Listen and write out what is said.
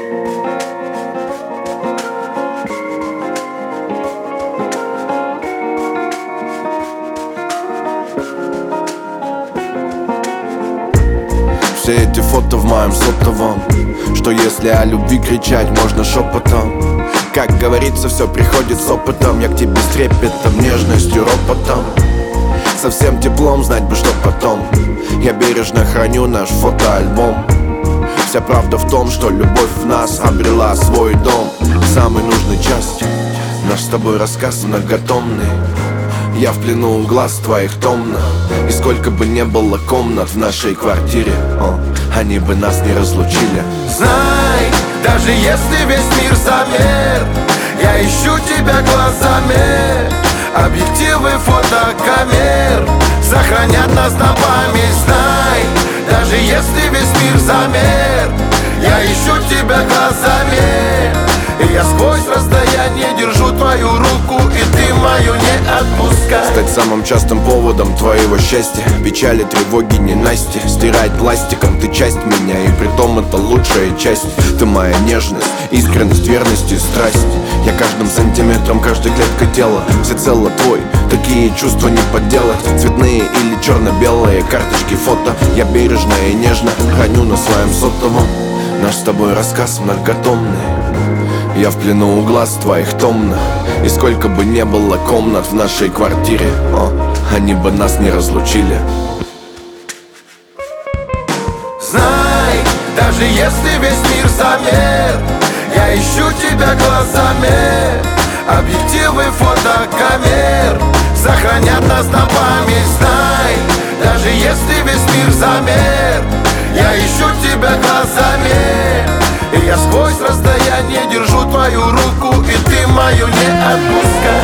Все эти фото в моем сотовом. Что если о любви кричать можно шепотом? Как говорится, все приходит с опытом. Я к тебе с трепетом, нежностью, ропотом, со всем теплом, знать бы, что потом. Я бережно храню наш фотоальбом. Вся правда в том, что любовь в нас обрела свой дом. В самый нужный час наш с тобой рассказ многотомный. Я в плену у глаз твоих томно. И сколько бы не было комнат в нашей квартире, они бы нас не разлучили. Знай, даже если весь мир замер, я ищу тебя глазами. Объективы фотокамер сохранят нас на память. Знай, даже если весь мир замер, я ищу тебя глазами. И я сквозь расстояние держу твою руку, и ты мою не отпускай. Стать самым частым поводом твоего счастья, печали, тревоги, ненасти. Стирать пластиком ты часть меня, и притом это лучшая часть. Ты моя нежность, искренность, верность и страсть. Я каждым сантиметром, каждой клеткой тела всецело твой, такие чувства не подделать. Цветные или черно-белые карточки, фото я бережно и нежно храню на своем сотовом. Наш с тобой рассказ многотомный. Я в плену у глаз твоих томно. И сколько бы не было комнат в нашей квартире, они бы нас не разлучили. Знай, даже если весь мир замер, я ищу тебя глазами. Объективы фотокамер сохранят нас на память. Знай, даже если весь мир замер, я ищу тебя глазами. И я сквозь расстояние держу твою руку, и ты мою не отпускай.